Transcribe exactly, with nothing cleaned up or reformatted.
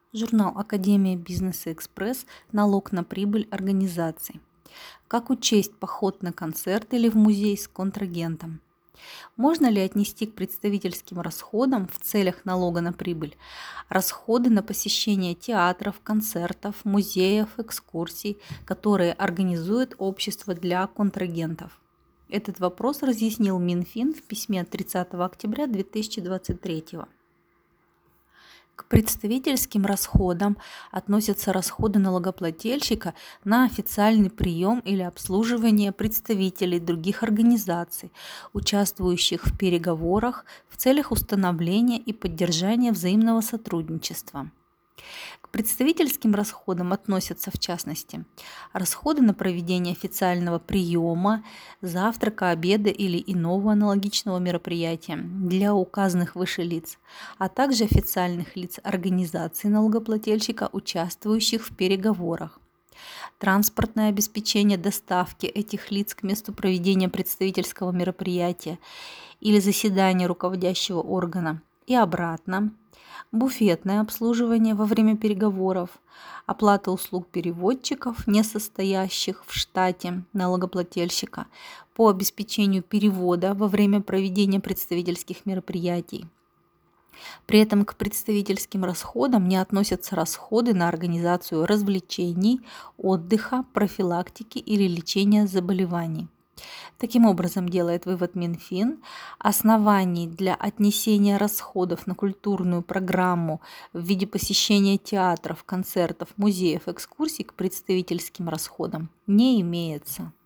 Журнал Академия бизнеса Экспресс. Налог на прибыль организаций. Как учесть поход на концерт или в музей с контрагентом? Можно ли отнести к представительским расходам в целях налога на прибыль расходы на посещение театров, концертов, музеев, экскурсий, которые организует общество для контрагентов? Этот вопрос разъяснил Минфин в письме от тридцатого октября две тысячи двадцать третьего. К представительским расходам относятся расходы налогоплательщика на официальный прием или обслуживание представителей других организаций, участвующих в переговорах в целях установления и поддержания взаимного сотрудничества. К представительским расходам относятся, в частности, расходы на проведение официального приема, завтрака, обеда или иного аналогичного мероприятия для указанных выше лиц, а также официальных лиц организаций налогоплательщика, участвующих в переговорах. Транспортное обеспечение доставки этих лиц к месту проведения представительского мероприятия или заседания руководящего органа и обратно, буфетное обслуживание во время переговоров, оплата услуг переводчиков, не состоящих в штате налогоплательщика, по обеспечению перевода во время проведения представительских мероприятий. При этом к представительским расходам не относятся расходы на организацию развлечений, отдыха, профилактики или лечения заболеваний. Таким образом, делает вывод Минфин, оснований для отнесения расходов на культурную программу в виде посещения театров, концертов, музеев, экскурсий к представительским расходам не имеется.